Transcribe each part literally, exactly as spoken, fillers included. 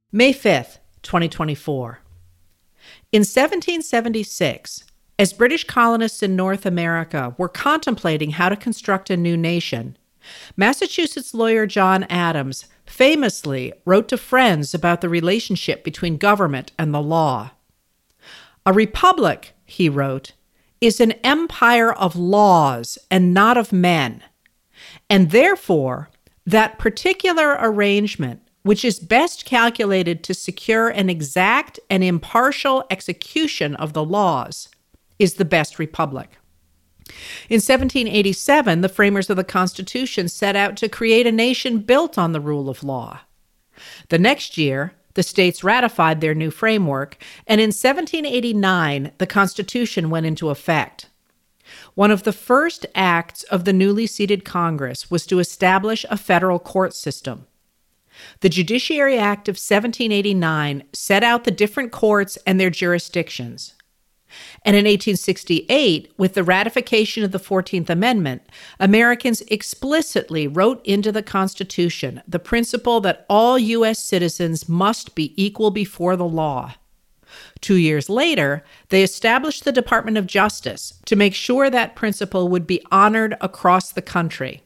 May fifth, twenty twenty-four. In seventeen seventy-six, as British colonists in North America were contemplating how to construct a new nation, Massachusetts lawyer John Adams famously wrote to friends about the relationship between government and the law. "A republic," he wrote, "is an empire of laws and not of men, and therefore that particular arrangement which is best calculated to secure an exact and impartial execution of the laws, is the best republic." In seventeen eighty-seven, the framers of the Constitution set out to create a nation built on the rule of law. The next year, the states ratified their new framework, and in seventeen eighty-nine, the Constitution went into effect. One of the first acts of the newly seated Congress was to establish a federal court system. The Judiciary Act of seventeen eighty-nine set out the different courts and their jurisdictions. And in eighteen sixty-eight, with the ratification of the fourteenth Amendment, Americans explicitly wrote into the Constitution the principle that all U S citizens must be equal before the law. Two years later, they established the Department of Justice to make sure that principle would be honored across the country.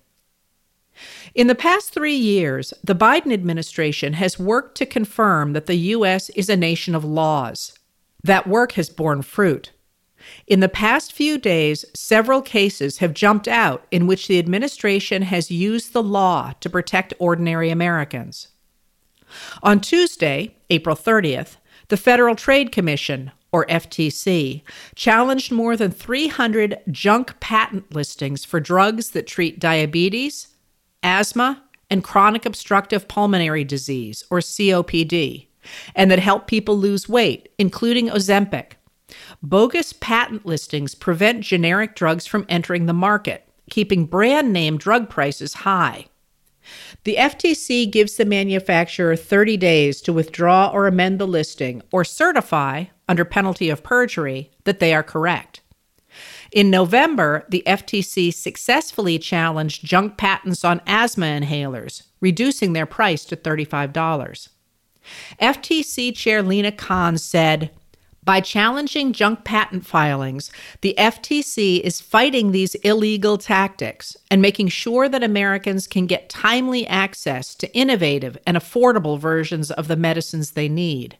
In the past three years, the Biden administration has worked to confirm that the U S is a nation of laws. That work has borne fruit. In the past few days, several cases have jumped out in which the administration has used the law to protect ordinary Americans. On Tuesday, April thirtieth, the Federal Trade Commission, or F T C, challenged more than three hundred junk patent listings for drugs that treat diabetes, asthma, and chronic obstructive pulmonary disease, or C O P D, and that help people lose weight, including Ozempic. Bogus patent listings prevent generic drugs from entering the market, keeping brand-name drug prices high. The F T C gives the manufacturer thirty days to withdraw or amend the listing or certify, under penalty of perjury, that they are correct. In November, the F T C successfully challenged junk patents on asthma inhalers, reducing their price to thirty-five dollars. F T C Chair Lina Khan said, "By challenging junk patent filings, the F T C is fighting these illegal tactics and making sure that Americans can get timely access to innovative and affordable versions of the medicines they need."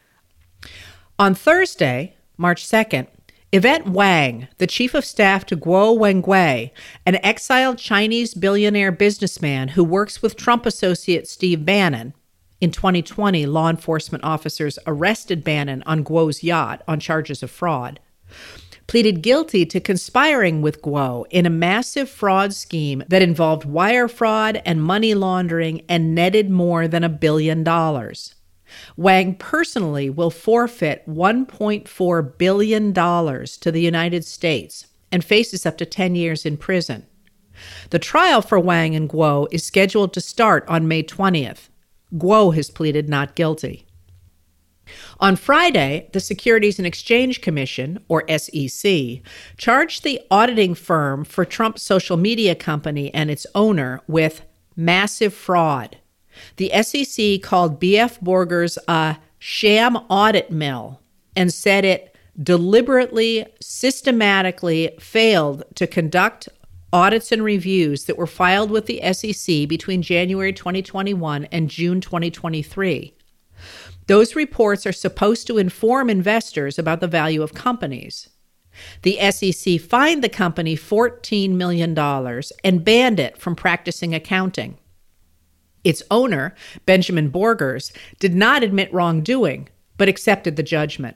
On Thursday, March second, Yvette Wang, the chief of staff to Guo Wengui, an exiled Chinese billionaire businessman who works with Trump associate Steve Bannon. In twenty twenty, law enforcement officers arrested Bannon on Guo's yacht on charges of fraud, pleaded guilty to conspiring with Guo in a massive fraud scheme that involved wire fraud and money laundering and netted more than a billion dollars. Wang personally will forfeit one point four billion dollars to the United States and faces up to ten years in prison. The trial for Wang and Guo is scheduled to start on May twentieth. Guo has pleaded not guilty. On Friday, the Securities and Exchange Commission, or S E C, charged the auditing firm for Trump's social media company and its owner with massive fraud. The S E C called B F Borgers a sham audit mill and said it deliberately, systematically failed to conduct audits and reviews that were filed with the S E C between January twenty twenty-one and June twenty twenty-three. Those reports are supposed to inform investors about the value of companies. The S E C fined the company fourteen million dollars and banned it from practicing accounting. Its owner, Benjamin Borgers, did not admit wrongdoing, but accepted the judgment.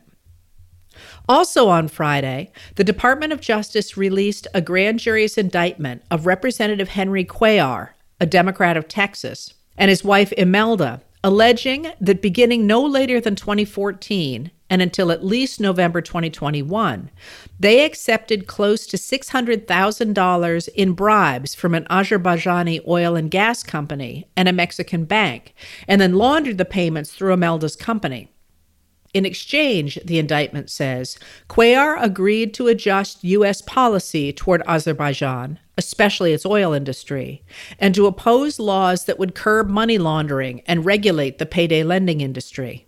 Also on Friday, the Department of Justice released a grand jury's indictment of Representative Henry Cuellar, a Democrat of Texas, and his wife Imelda, alleging that beginning no later than twenty fourteen and until at least November twenty twenty-one, they accepted close to six hundred thousand dollars in bribes from an Azerbaijani oil and gas company and a Mexican bank, and then laundered the payments through Imelda's company. In exchange, the indictment says, Cuellar agreed to adjust U S policy toward Azerbaijan, especially its oil industry, and to oppose laws that would curb money laundering and regulate the payday lending industry.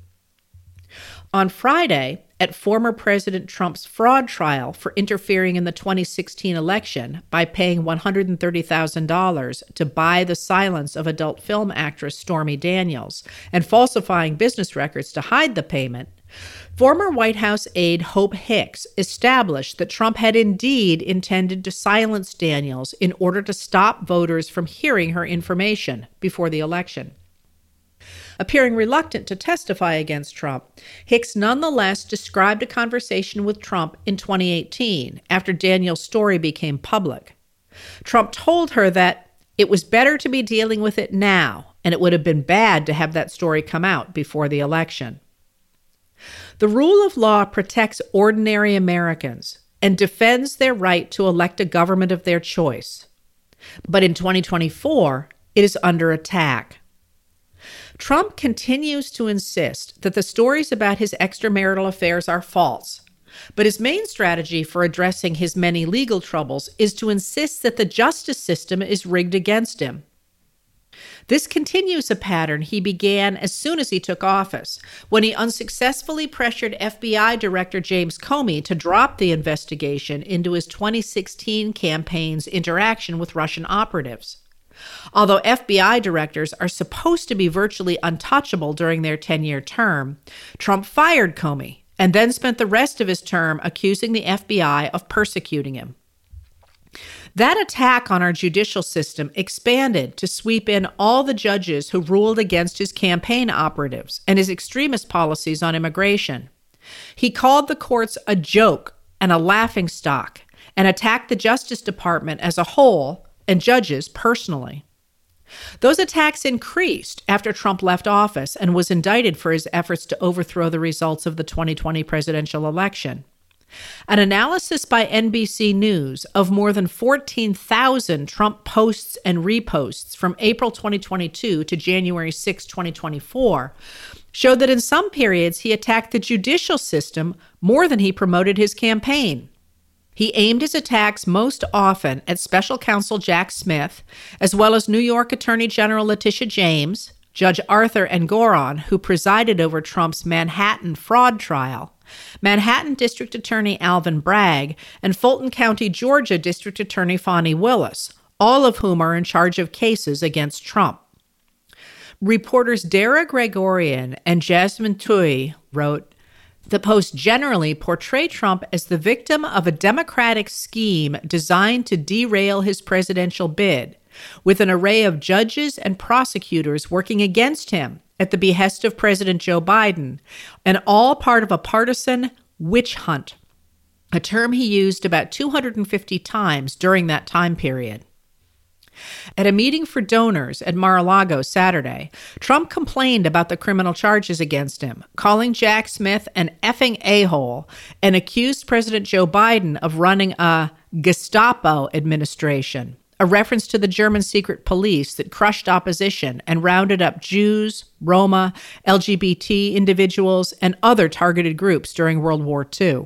On Friday, at former President Trump's fraud trial for interfering in the twenty sixteen election by paying one hundred thirty thousand dollars to buy the silence of adult film actress Stormy Daniels and falsifying business records to hide the payment, former White House aide Hope Hicks established that Trump had indeed intended to silence Daniels in order to stop voters from hearing her information before the election. Appearing reluctant to testify against Trump, Hicks nonetheless described a conversation with Trump in twenty eighteen after Daniels' story became public. Trump told her that it was better to be dealing with it now, and it would have been bad to have that story come out before the election. The rule of law protects ordinary Americans and defends their right to elect a government of their choice. But in twenty twenty-four, it is under attack. Trump continues to insist that the stories about his extramarital affairs are false, but his main strategy for addressing his many legal troubles is to insist that the justice system is rigged against him. This continues a pattern he began as soon as he took office, when he unsuccessfully pressured F B I Director James Comey to drop the investigation into his twenty sixteen campaign's interaction with Russian operatives. Although F B I directors are supposed to be virtually untouchable during their ten-year term, Trump fired Comey and then spent the rest of his term accusing the F B I of persecuting him. That attack on our judicial system expanded to sweep in all the judges who ruled against his campaign operatives and his extremist policies on immigration. He called the courts a joke and a laughingstock and attacked the Justice Department as a whole and judges personally. Those attacks increased after Trump left office and was indicted for his efforts to overthrow the results of the twenty twenty presidential election. An analysis by N B C News of more than fourteen thousand Trump posts and reposts from April twenty twenty-two to January sixth, twenty twenty-four showed that in some periods he attacked the judicial system more than he promoted his campaign. He aimed his attacks most often at special counsel Jack Smith, as well as New York Attorney General Letitia James, Judge Arthur Engoron, who presided over Trump's Manhattan fraud trial, Manhattan District Attorney Alvin Bragg, and Fulton County, Georgia District Attorney Fani Willis, all of whom are in charge of cases against Trump. Reporters Dara Gregorian and Jasmine Tui wrote, "The Post generally portray Trump as the victim of a Democratic scheme designed to derail his presidential bid, with an array of judges and prosecutors working against him at the behest of President Joe Biden, and all part of a partisan witch hunt," a term he used about two hundred fifty times during that time period. At a meeting for donors at Mar-a-Lago Saturday, Trump complained about the criminal charges against him, calling Jack Smith an effing a-hole, and accused President Joe Biden of running a Gestapo administration, a reference to the German secret police that crushed opposition and rounded up Jews, Roma, L G B T individuals, and other targeted groups during World War Two.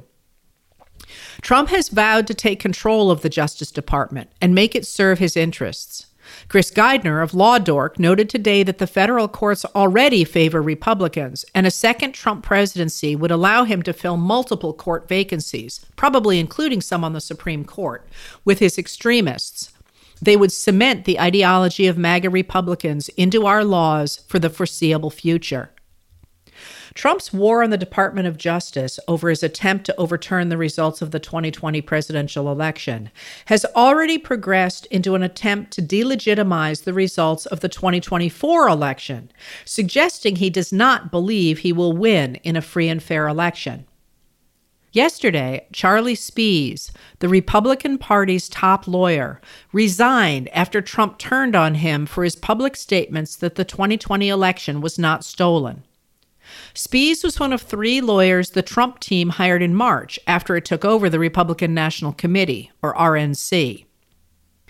Trump has vowed to take control of the Justice Department and make it serve his interests. Chris Geidner of Law Dork noted today that the federal courts already favor Republicans, and a second Trump presidency would allow him to fill multiple court vacancies, probably including some on the Supreme Court, with his extremists. They would cement the ideology of MAGA Republicans into our laws for the foreseeable future. Trump's war on the Department of Justice over his attempt to overturn the results of the twenty twenty presidential election has already progressed into an attempt to delegitimize the results of the twenty twenty-four election, suggesting he does not believe he will win in a free and fair election. Yesterday, Charlie Spees, the Republican Party's top lawyer, resigned after Trump turned on him for his public statements that the twenty twenty election was not stolen. Spees was one of three lawyers the Trump team hired in March after it took over the Republican National Committee, or R N C.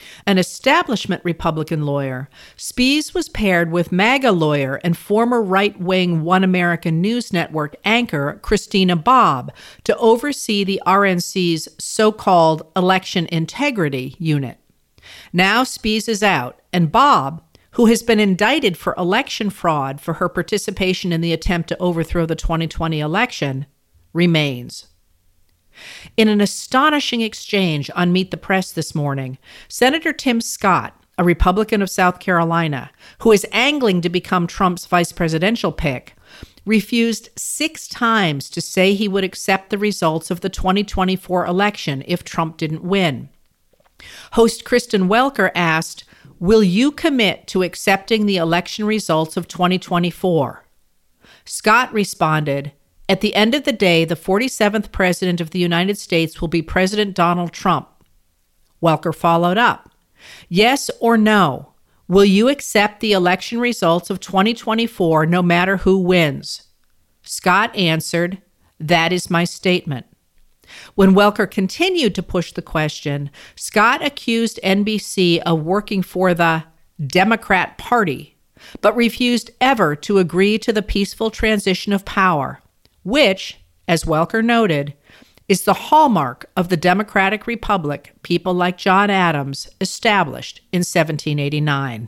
An establishment Republican lawyer, Spies was paired with MAGA lawyer and former right-wing One American News Network anchor Christina Bobb to oversee the R N C's so-called Election Integrity Unit. Now Spies is out, and Bobb, who has been indicted for election fraud for her participation in the attempt to overthrow the twenty twenty election, remains. In an astonishing exchange on Meet the Press this morning, Senator Tim Scott, a Republican of South Carolina, who is angling to become Trump's vice presidential pick, refused six times to say he would accept the results of the twenty twenty-four election if Trump didn't win. Host Kristen Welker asked, "Will you commit to accepting the election results of twenty twenty-four?" Scott responded, "At the end of the day, the forty-seventh president of the United States will be President Donald Trump." Welker followed up, "Yes or no? Will you accept the election results of twenty twenty-four no matter who wins?" Scott answered, "That is my statement." When Welker continued to push the question, Scott accused N B C of working for the Democrat Party, but refused ever to agree to the peaceful transition of power, which, as Welker noted, is the hallmark of the Democratic Republic people like John Adams established in seventeen eighty-nine.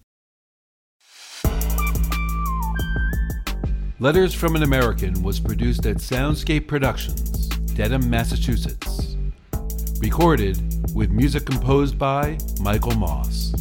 Letters from an American was produced at Soundscape Productions, Dedham, Massachusetts. Recorded with music composed by Michael Moss.